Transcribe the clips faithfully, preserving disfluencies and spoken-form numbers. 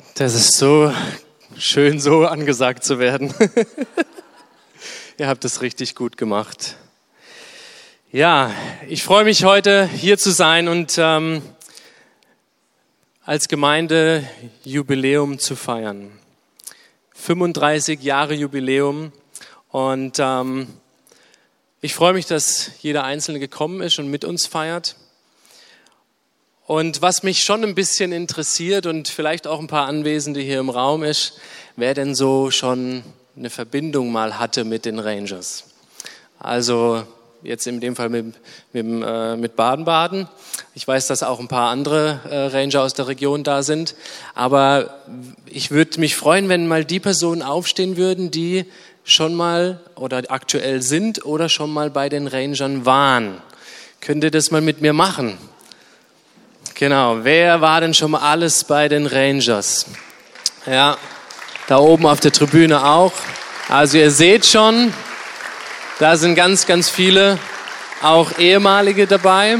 Das ist so schön, so angesagt zu werden. Ihr habt es richtig gut gemacht. Ja, ich freue mich heute hier zu sein und ähm, als Gemeinde Jubiläum zu feiern. fünfunddreißig Jahre Jubiläum und ähm, ich freue mich, dass jeder Einzelne gekommen ist und mit uns feiert. Und was mich schon ein bisschen interessiert und vielleicht auch ein paar Anwesende hier im Raum ist, wer denn so schon eine Verbindung mal hatte mit den Rangers. Also jetzt in dem Fall mit, mit, äh, mit Baden-Baden. Ich weiß, dass auch ein paar andere äh, Ranger aus der Region da sind. Aber ich würde mich freuen, wenn mal die Personen aufstehen würden, die schon mal oder aktuell sind oder schon mal bei den Rangern waren. Könnt ihr das mal mit mir machen? Genau, wer war denn schon mal alles bei den Rangers? Ja, da oben auf der Tribüne auch. Also ihr seht schon, da sind ganz, ganz viele, auch ehemalige dabei.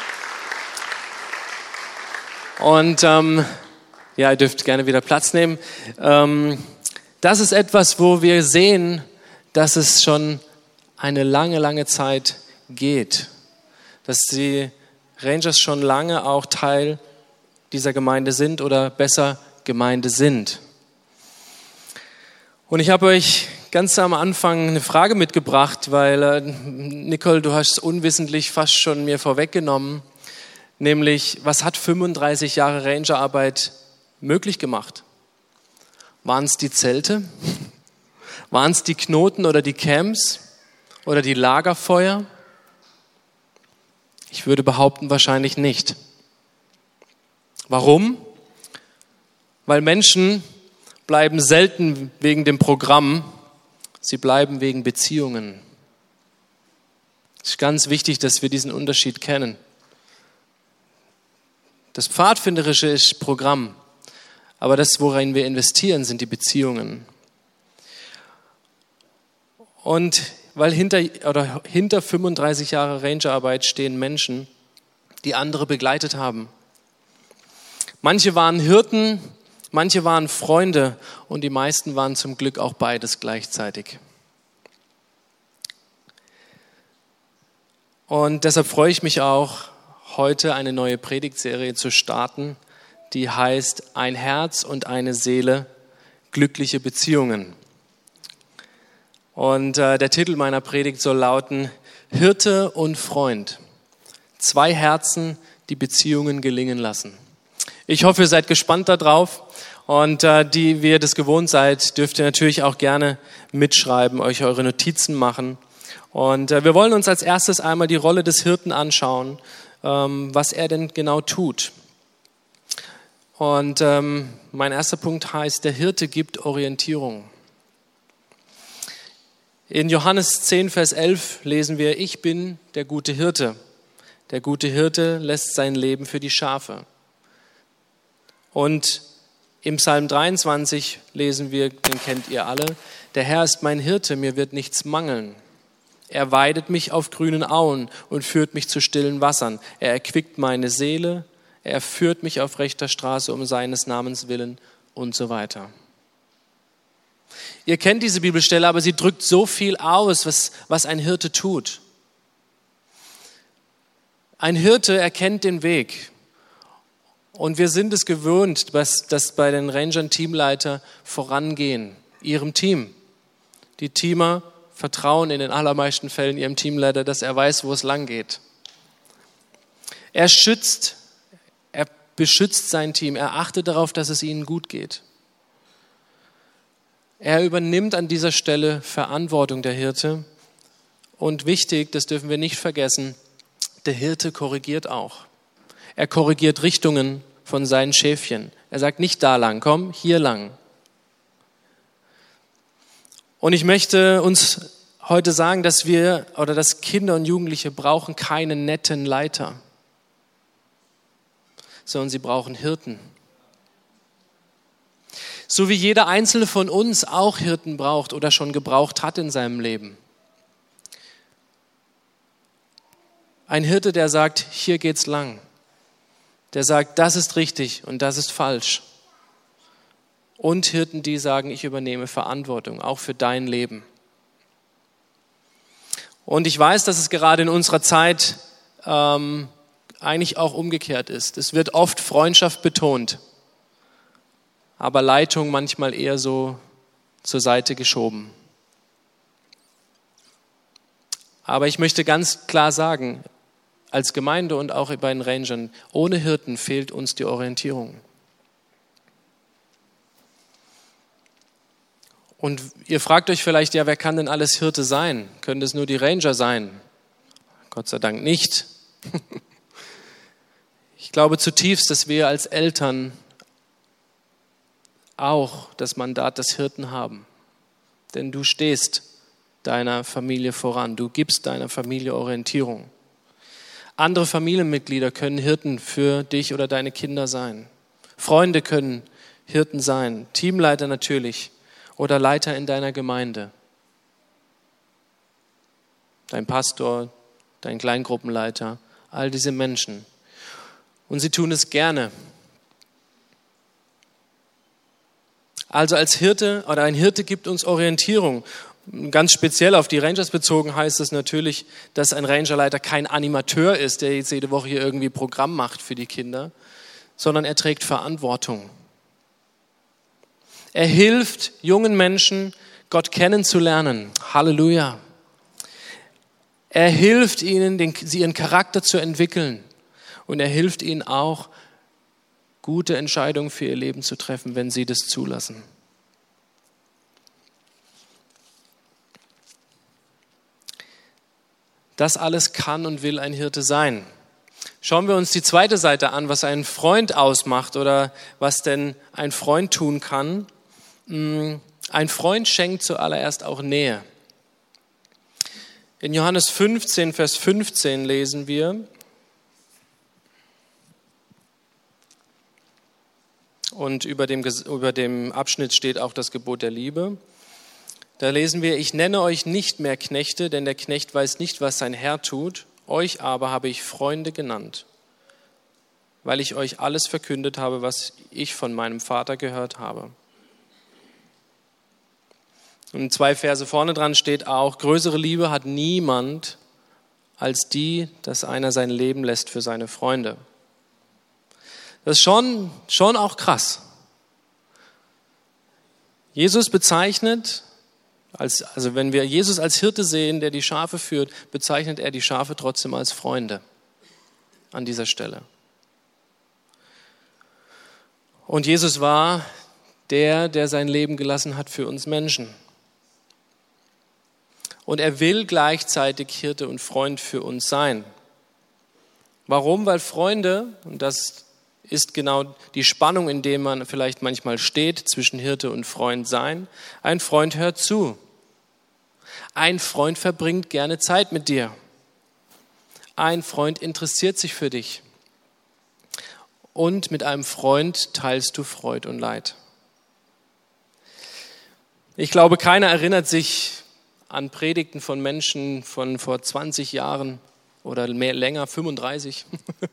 Und ähm, ja, ihr dürft gerne wieder Platz nehmen. Ähm, das ist etwas, wo wir sehen, dass es schon eine lange, lange Zeit geht. Dass die Rangers schon lange auch Teil dieser Gemeinde sind oder besser Gemeinde sind. Und ich habe euch ganz am Anfang eine Frage mitgebracht, weil äh, Nicole, du hast es unwissentlich fast schon mir vorweggenommen, nämlich was hat fünfunddreißig Jahre Rangerarbeit möglich gemacht? Waren es die Zelte? Waren es die Knoten oder die Camps oder die Lagerfeuer? Ich würde behaupten, wahrscheinlich nicht. Warum? Weil Menschen bleiben selten wegen dem Programm, sie bleiben wegen Beziehungen. Es ist ganz wichtig, dass wir diesen Unterschied kennen. Das Pfadfinderische ist Programm, aber das, worin wir investieren, sind die Beziehungen. Und weil hinter, oder hinter fünfunddreißig Jahre Rangerarbeit stehen Menschen, die andere begleitet haben. Manche waren Hirten, manche waren Freunde und die meisten waren zum Glück auch beides gleichzeitig. Und deshalb freue ich mich auch, heute eine neue Predigtserie zu starten, die heißt Ein Herz und eine Seele, glückliche Beziehungen. Und äh, der Titel meiner Predigt soll lauten, Hirte und Freund. Zwei Herzen, die Beziehungen gelingen lassen. Ich hoffe, ihr seid gespannt darauf. Und äh, die, wie ihr das gewohnt seid, dürft ihr natürlich auch gerne mitschreiben, euch eure Notizen machen. Und äh, wir wollen uns als erstes einmal die Rolle des Hirten anschauen, ähm, was er denn genau tut. Und ähm, mein erster Punkt heißt, der Hirte gibt Orientierung. In Johannes zehn, Vers elf lesen wir, ich bin der gute Hirte. Der gute Hirte lässt sein Leben für die Schafe. Und im Psalm dreiundzwanzig lesen wir, den kennt ihr alle, der Herr ist mein Hirte, mir wird nichts mangeln. Er weidet mich auf grünen Auen und führt mich zu stillen Wassern. Er erquickt meine Seele, er führt mich auf rechter Straße um seines Namens willen und so weiter. Ihr kennt diese Bibelstelle, aber sie drückt so viel aus, was, was ein Hirte tut. Ein Hirte erkennt den Weg. Und wir sind es gewöhnt, dass, dass bei den Rangern Teamleiter vorangehen, ihrem Team. Die Teamer vertrauen in den allermeisten Fällen ihrem Teamleiter, dass er weiß, wo es lang geht. Er schützt, er beschützt sein Team, er achtet darauf, dass es ihnen gut geht. Er übernimmt an dieser Stelle Verantwortung, der Hirte. Und wichtig, das dürfen wir nicht vergessen, der Hirte korrigiert auch. Er korrigiert Richtungen von seinen Schäfchen. Er sagt nicht da lang, komm, hier lang. Und ich möchte uns heute sagen, dass wir oder dass Kinder und Jugendliche brauchen keinen netten Leiter, sondern sie brauchen Hirten. So wie jeder Einzelne von uns auch Hirten braucht oder schon gebraucht hat in seinem Leben. Ein Hirte, der sagt, hier geht's lang. Der sagt, das ist richtig und das ist falsch. und Hirten, die sagen, ich übernehme Verantwortung, auch für dein Leben. Und ich weiß, dass es gerade in unserer Zeit ähm, eigentlich auch umgekehrt ist. Es wird oft Freundschaft betont, aber Leitung manchmal eher so zur Seite geschoben. Aber ich möchte ganz klar sagen, als Gemeinde und auch bei den Rangern, ohne Hirten fehlt uns die Orientierung. Und ihr fragt euch vielleicht, ja, wer kann denn alles Hirte sein? Können das nur die Ranger sein? Gott sei Dank nicht. Ich glaube zutiefst, dass wir als Eltern auch das Mandat des Hirten haben. Denn du stehst deiner Familie voran. Du gibst deiner Familie Orientierung. Andere Familienmitglieder können Hirten für dich oder deine Kinder sein. Freunde können Hirten sein. Teamleiter natürlich oder Leiter in deiner Gemeinde. Dein Pastor, dein Kleingruppenleiter, all diese Menschen. Und sie tun es gerne. Also als Hirte oder ein Hirte gibt uns Orientierung. Ganz speziell auf die Rangers bezogen heißt es natürlich, dass ein Rangerleiter kein Animateur ist, der jetzt jede Woche hier irgendwie Programm macht für die Kinder, sondern er trägt Verantwortung. Er hilft jungen Menschen, Gott kennenzulernen. Halleluja. Er hilft ihnen, den, sie ihren Charakter zu entwickeln. Und er hilft ihnen auch, gute Entscheidungen für ihr Leben zu treffen, wenn sie das zulassen. Das alles kann und will ein Hirte sein. Schauen wir uns die zweite Seite an, was ein Freund ausmacht oder was denn ein Freund tun kann. Ein Freund schenkt zuallererst auch Nähe. In Johannes fünfzehn, Vers fünfzehn lesen wir: Und über dem, über dem Abschnitt steht auch das Gebot der Liebe. Da lesen wir: Ich nenne euch nicht mehr Knechte, denn der Knecht weiß nicht, was sein Herr tut. Euch aber habe ich Freunde genannt, weil ich euch alles verkündet habe, was ich von meinem Vater gehört habe. Und zwei Verse vorne dran steht auch: Größere Liebe hat niemand als die, dass einer sein Leben lässt für seine Freunde. Das ist schon, schon auch krass. Jesus bezeichnet, als, also wenn wir Jesus als Hirte sehen, der die Schafe führt, bezeichnet er die Schafe trotzdem als Freunde an dieser Stelle. Und Jesus war der, der sein Leben gelassen hat für uns Menschen. Und er will gleichzeitig Hirte und Freund für uns sein. Warum? Weil Freunde, und das ist genau die Spannung, in der man vielleicht manchmal steht, zwischen Hirte und Freund sein. Ein Freund hört zu. Ein Freund verbringt gerne Zeit mit dir. Ein Freund interessiert sich für dich. Und mit einem Freund teilst du Freud und Leid. Ich glaube, keiner erinnert sich an Predigten von Menschen von vor zwanzig Jahren oder mehr, länger, fünfunddreißig.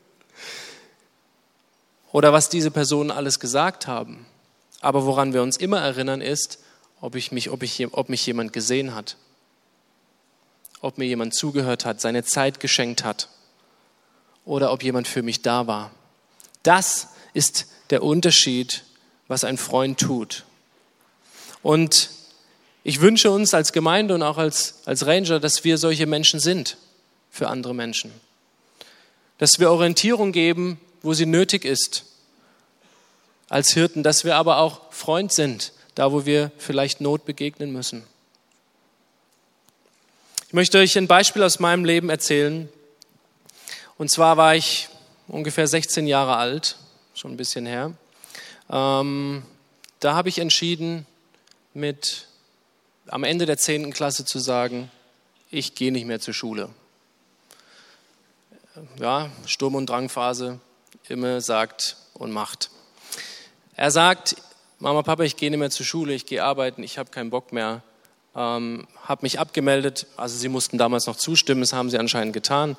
Oder was diese Personen alles gesagt haben. Aber woran wir uns immer erinnern ist, ob, ich mich, ob, ich, ob mich jemand gesehen hat. Ob mir jemand zugehört hat, seine Zeit geschenkt hat. Oder ob jemand für mich da war. Das ist der Unterschied, was ein Freund tut. Und ich wünsche uns als Gemeinde und auch als, als Ranger, dass wir solche Menschen sind für andere Menschen. Dass wir Orientierung geben, wo sie nötig ist als Hirten, dass wir aber auch Freund sind, da wo wir vielleicht Not begegnen müssen. Ich möchte euch ein Beispiel aus meinem Leben erzählen. Und zwar war ich ungefähr sechzehn Jahre alt, schon ein bisschen her. Ähm, da habe ich entschieden, mit am Ende der zehnten Klasse zu sagen, ich gehe nicht mehr zur Schule. Ja, Sturm- und Drangphase, immer sagt und macht. Er sagt, Mama, Papa, ich gehe nicht mehr zur Schule, ich gehe arbeiten, ich habe keinen Bock mehr. Ähm, habe mich abgemeldet, also sie mussten damals noch zustimmen, das haben sie anscheinend getan.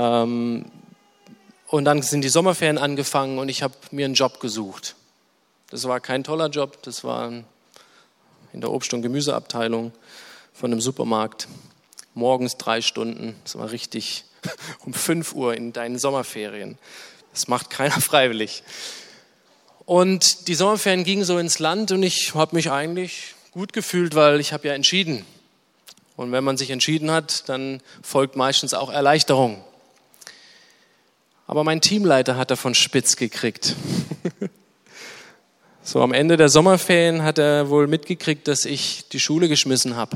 Ähm, und dann sind die Sommerferien angefangen und ich habe mir einen Job gesucht. Das war kein toller Job, das war in der Obst- und Gemüseabteilung von einem Supermarkt. Morgens drei Stunden, das war richtig um fünf Uhr in deinen Sommerferien. Das macht keiner freiwillig. Und die Sommerferien gingen so ins Land und ich habe mich eigentlich gut gefühlt, weil ich habe ja entschieden. Und wenn man sich entschieden hat, dann folgt meistens auch Erleichterung. Aber mein Teamleiter hat davon spitz gekriegt. So am Ende der Sommerferien hat er wohl mitgekriegt, dass ich die Schule geschmissen habe.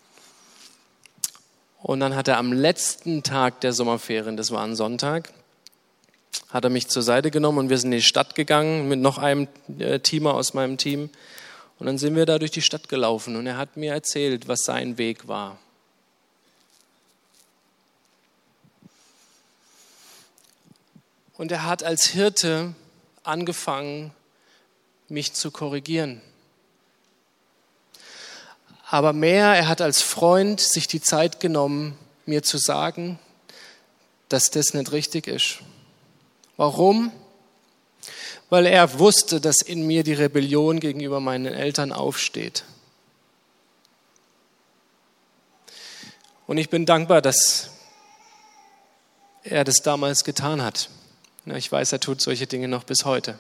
Und dann hat er am letzten Tag der Sommerferien, das war ein Sonntag, hat er mich zur Seite genommen und wir sind in die Stadt gegangen mit noch einem Teamer aus meinem Team. Und dann sind wir da durch die Stadt gelaufen und er hat mir erzählt, was sein Weg war. Und er hat als Hirte angefangen, mich zu korrigieren. Aber mehr, er hat als Freund sich die Zeit genommen, mir zu sagen, dass das nicht richtig ist. Warum? Weil er wusste, dass in mir die Rebellion gegenüber meinen Eltern aufsteht. Und ich bin dankbar, dass er das damals getan hat. Ich weiß, er tut solche Dinge noch bis heute.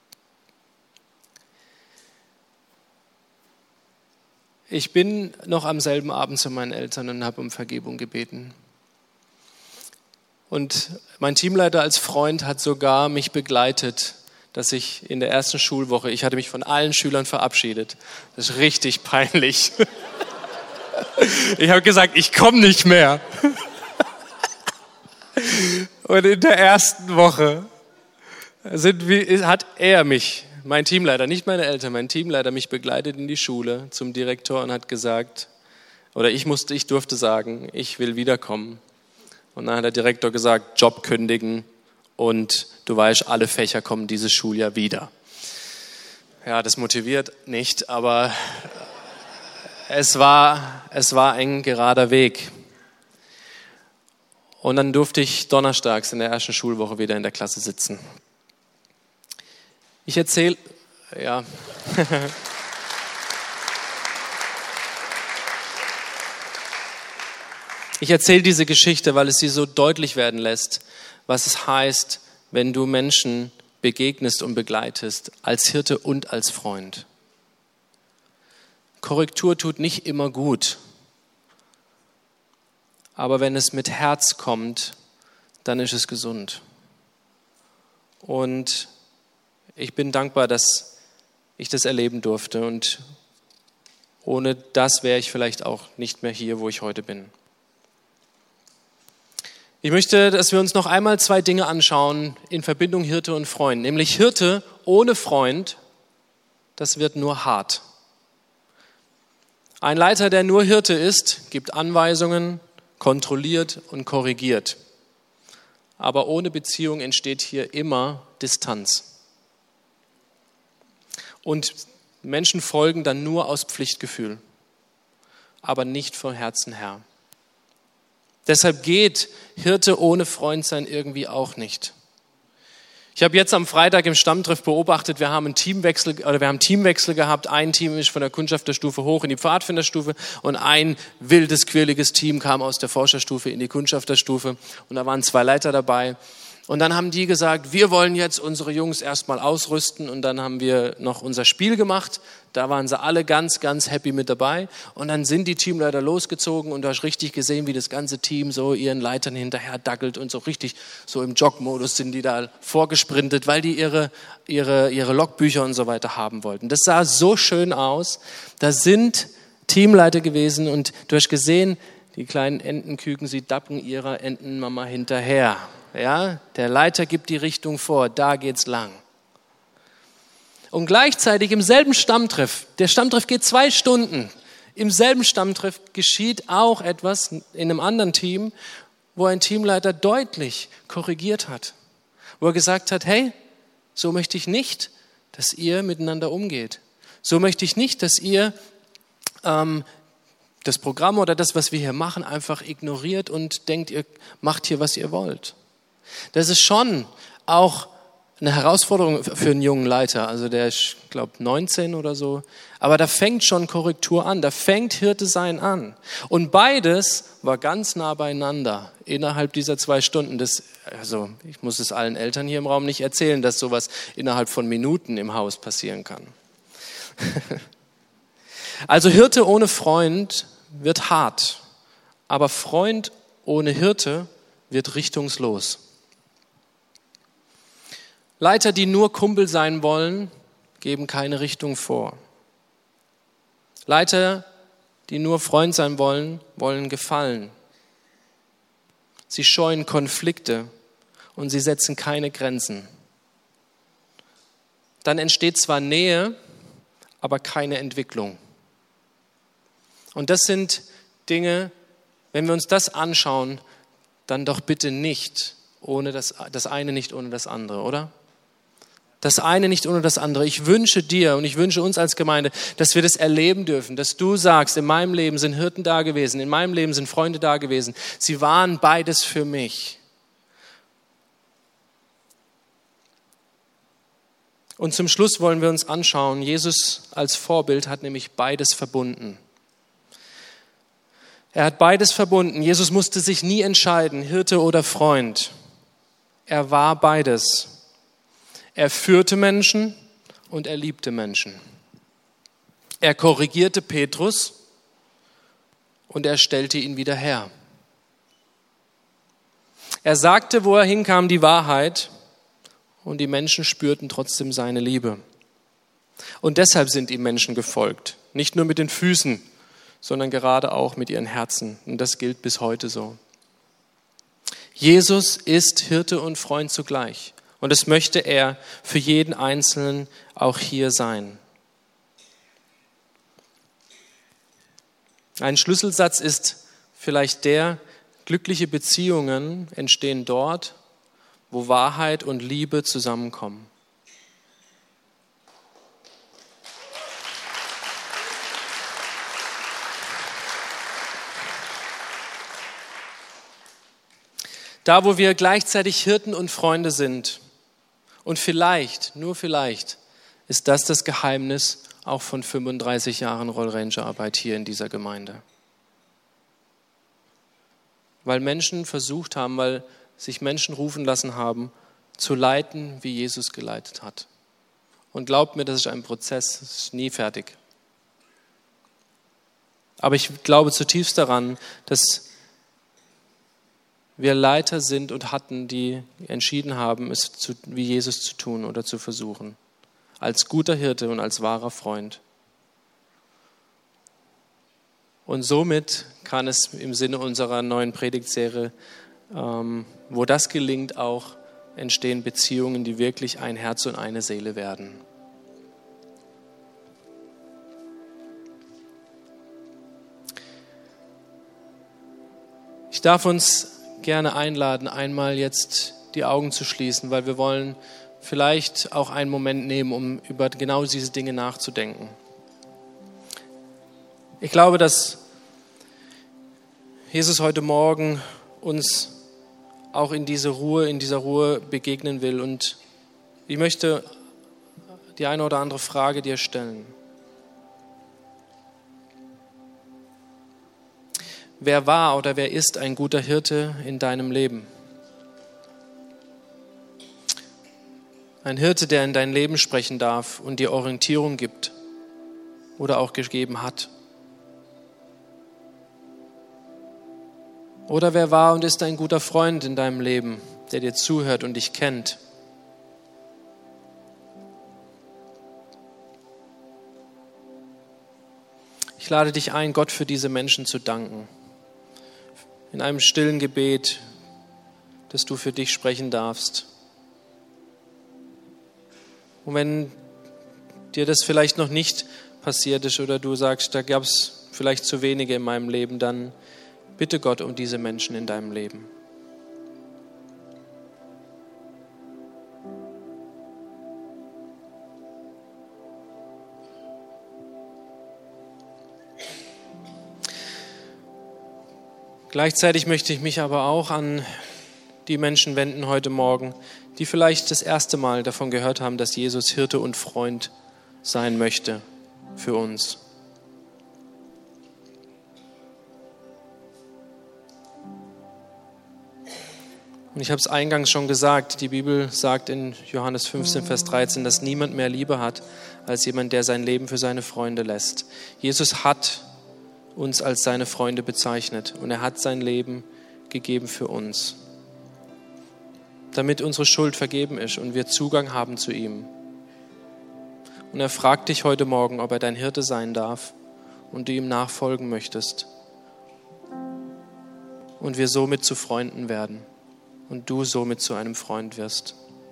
Ich bin noch am selben Abend zu meinen Eltern und habe um Vergebung gebeten. Und mein Teamleiter als Freund hat sogar mich begleitet, dass ich in der ersten Schulwoche, ich hatte mich von allen Schülern verabschiedet. Das ist richtig peinlich. Ich habe gesagt, ich komme nicht mehr. Und in der ersten Woche sind wir, hat er mich, mein Teamleiter, nicht meine Eltern, mein Teamleiter mich begleitet in die Schule zum Direktor und hat gesagt, oder ich musste, ich durfte sagen, ich will wiederkommen. Und dann hat der Direktor gesagt, Job kündigen und du weißt, alle Fächer kommen dieses Schuljahr wieder. Ja, das motiviert nicht, aber es war, es war ein gerader Weg. Und dann durfte ich donnerstags in der ersten Schulwoche wieder in der Klasse sitzen. Ich erzähle, ja. Ich erzähle diese Geschichte, weil es sie so deutlich werden lässt, was es heißt, wenn du Menschen begegnest und begleitest, als Hirte und als Freund. Korrektur tut nicht immer gut. Aber wenn es mit Herz kommt, dann ist es gesund. Und ich bin dankbar, dass ich das erleben durfte. Und ohne das wäre ich vielleicht auch nicht mehr hier, wo ich heute bin. Ich möchte, dass wir uns noch einmal zwei Dinge anschauen in Verbindung Hirte und Freund. Nämlich Hirte ohne Freund, das wird nur hart. Ein Leiter, der nur Hirte ist, gibt Anweisungen, kontrolliert und korrigiert. Aber ohne Beziehung entsteht hier immer Distanz. Und Menschen folgen dann nur aus Pflichtgefühl, aber nicht von Herzen her. Deshalb geht Hirte ohne Freund sein irgendwie auch nicht. Ich habe jetzt am Freitag im Stammtreff beobachtet, wir haben einen Teamwechsel oder wir haben Teamwechsel gehabt. Ein Team ist von der Kundschafterstufe hoch in die Pfadfinderstufe und ein wildes, quirliges Team kam aus der Forscherstufe in die Kundschafterstufe und da waren zwei Leiter dabei. Und dann haben die gesagt, wir wollen jetzt unsere Jungs erstmal ausrüsten und dann haben wir noch unser Spiel gemacht. Da waren sie alle ganz, ganz happy mit dabei. Und dann sind die Teamleiter losgezogen und du hast richtig gesehen, wie das ganze Team so ihren Leitern hinterher dackelt und so richtig so im Jogmodus sind die da vorgesprintet, weil die ihre, ihre, ihre Logbücher und so weiter haben wollten. Das sah so schön aus. Da sind Teamleiter gewesen und du hast gesehen, die kleinen Entenküken, sie dappen ihrer Entenmama hinterher. Ja, der Leiter gibt die Richtung vor, da geht's lang. Und gleichzeitig im selben Stammtreff, der Stammtreff geht zwei Stunden, im selben Stammtreff geschieht auch etwas in einem anderen Team, wo ein Teamleiter deutlich korrigiert hat. Wo er gesagt hat, hey, so möchte ich nicht, dass ihr miteinander umgeht. So möchte ich nicht, dass ihr ähm, das Programm oder das, was wir hier machen, einfach ignoriert und denkt, ihr macht hier, was ihr wollt. Das ist schon auch eine Herausforderung für einen jungen Leiter. Also der ist, ich glaube, neunzehn oder so. Aber da fängt schon Korrektur an. Da fängt Hirte sein an. Und beides war ganz nah beieinander innerhalb dieser zwei Stunden. Das, also ich muss es allen Eltern hier im Raum nicht erzählen, dass sowas innerhalb von Minuten im Haus passieren kann. Also Hirte ohne Freund wird hart. Aber Freund ohne Hirte wird richtungslos. Leiter, die nur Kumpel sein wollen, geben keine Richtung vor. Leiter, die nur Freund sein wollen, wollen gefallen. Sie scheuen Konflikte und sie setzen keine Grenzen. Dann entsteht zwar Nähe, aber keine Entwicklung. Und das sind Dinge, wenn wir uns das anschauen, dann doch bitte nicht ohne das, das eine nicht ohne das andere, oder? Das eine nicht ohne das andere. Ich wünsche dir und ich wünsche uns als Gemeinde, dass wir das erleben dürfen, dass du sagst, in meinem Leben sind Hirten da gewesen, in meinem Leben sind Freunde da gewesen. Sie waren beides für mich. Und zum Schluss wollen wir uns anschauen, Jesus als Vorbild hat nämlich beides verbunden. Er hat beides verbunden. Jesus musste sich nie entscheiden, Hirte oder Freund. Er war beides. Er führte Menschen und er liebte Menschen. Er korrigierte Petrus und er stellte ihn wieder her. Er sagte, wo er hinkam, die Wahrheit und die Menschen spürten trotzdem seine Liebe. Und deshalb sind ihm Menschen gefolgt. Nicht nur mit den Füßen, sondern gerade auch mit ihren Herzen. Und das gilt bis heute so. Jesus ist Hirte und Freund zugleich. Und das möchte er für jeden Einzelnen auch hier sein. Ein Schlüsselsatz ist vielleicht der, glückliche Beziehungen entstehen dort, wo Wahrheit und Liebe zusammenkommen. Da, wo wir gleichzeitig Hirten und Freunde sind. Und vielleicht, nur vielleicht, ist das das Geheimnis auch von fünfunddreißig Jahren Rollranger-Arbeit hier in dieser Gemeinde. Weil Menschen versucht haben, weil sich Menschen rufen lassen haben, zu leiten, wie Jesus geleitet hat. Und glaubt mir, das ist ein Prozess, das ist nie fertig. Aber ich glaube zutiefst daran, dass wir Leiter sind und hatten, die entschieden haben, es zu, wie Jesus zu tun oder zu versuchen. Als guter Hirte und als wahrer Freund. Und somit kann es im Sinne unserer neuen Predigtserie, ähm, wo das gelingt, auch entstehen Beziehungen, die wirklich ein Herz und eine Seele werden. Ich darf uns gerne einladen, einmal jetzt die Augen zu schließen, weil wir wollen vielleicht auch einen Moment nehmen, um über genau diese Dinge nachzudenken. Ich glaube, dass Jesus heute Morgen uns auch in diese Ruhe, in dieser Ruhe begegnen will. Und ich möchte die eine oder andere Frage dir stellen. Wer war oder wer ist ein guter Hirte in deinem Leben? Ein Hirte, der in dein Leben sprechen darf und dir Orientierung gibt oder auch gegeben hat. Oder wer war und ist ein guter Freund in deinem Leben, der dir zuhört und dich kennt? Ich lade dich ein, Gott für diese Menschen zu danken. In einem stillen Gebet, dass du für dich sprechen darfst. Und wenn dir das vielleicht noch nicht passiert ist oder du sagst, da gab es vielleicht zu wenige in meinem Leben, dann bitte Gott um diese Menschen in deinem Leben. Gleichzeitig möchte ich mich aber auch an die Menschen wenden heute Morgen, die vielleicht das erste Mal davon gehört haben, dass Jesus Hirte und Freund sein möchte für uns. Und ich habe es eingangs schon gesagt, die Bibel sagt in Johannes fünfzehn, Vers dreizehn, dass niemand mehr Liebe hat, als jemand, der sein Leben für seine Freunde lässt. Jesus hat uns als seine Freunde bezeichnet und er hat sein Leben gegeben für uns, damit unsere Schuld vergeben ist und wir Zugang haben zu ihm. Und er fragt dich heute Morgen, ob er dein Hirte sein darf und du ihm nachfolgen möchtest und wir somit zu Freunden werden. Und du somit zu einem Freund wirst.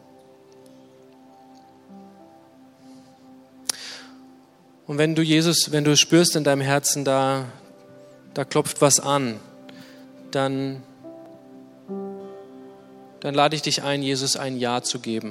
Und wenn du Jesus, wenn du spürst in deinem Herzen, da, da klopft was an, dann, dann lade ich dich ein, Jesus ein Ja zu geben.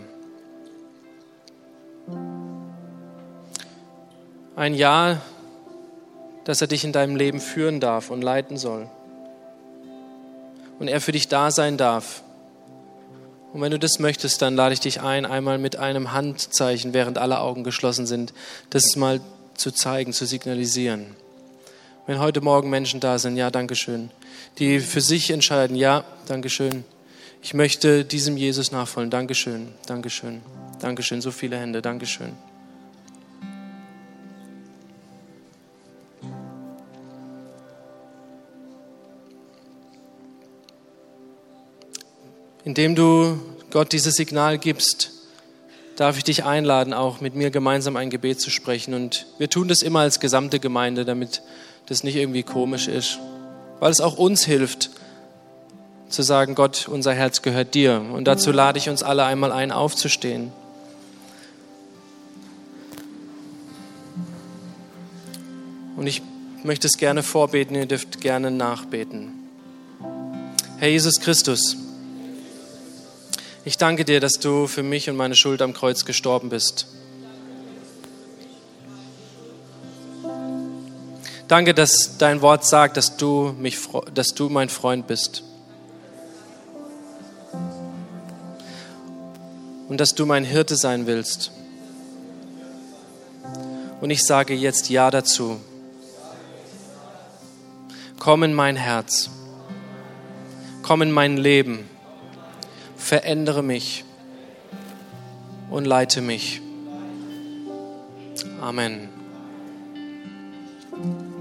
Ein Ja, dass er dich in deinem Leben führen darf und leiten soll. Und er für dich da sein darf. Und wenn du das möchtest, dann lade ich dich ein, einmal mit einem Handzeichen, während alle Augen geschlossen sind, das mal zu zeigen, zu signalisieren. Wenn heute Morgen Menschen da sind, ja, Dankeschön, die für sich entscheiden, ja, Dankeschön, ich möchte diesem Jesus nachfolgen, Dankeschön, Dankeschön, Dankeschön, so viele Hände, Dankeschön. Indem du Gott dieses Signal gibst, darf ich dich einladen, auch mit mir gemeinsam ein Gebet zu sprechen. Und wir tun das immer als gesamte Gemeinde, damit das nicht irgendwie komisch ist. Weil es auch uns hilft, zu sagen, Gott, unser Herz gehört dir. Und dazu lade ich uns alle einmal ein, aufzustehen. Und ich möchte es gerne vorbeten, ihr dürft gerne nachbeten. Herr Jesus Christus, ich danke dir, dass du für mich und meine Schuld am Kreuz gestorben bist. Danke, dass dein Wort sagt, dass du, mich, dass du mein Freund bist. Und dass du mein Hirte sein willst. Und ich sage jetzt Ja dazu. Komm in mein Herz. Komm in mein Leben. Verändere mich und leite mich. Amen.